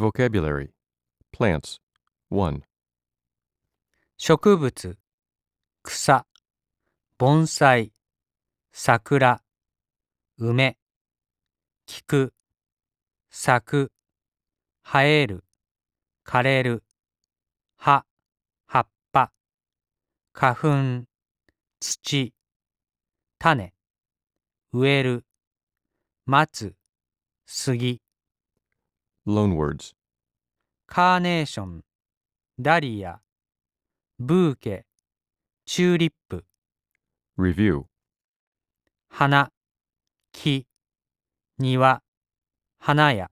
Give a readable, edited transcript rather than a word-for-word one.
Vocabulary. Plants. 1. 植物、草、盆栽、桜、梅、菊、咲く、生える、枯れる、葉、葉っぱ、花粉、土、種、植える、待つ、杉、 Loanwords. カーネーション、ダリア、ブーケ、チューリップ、 Review. 花、木、庭、花屋。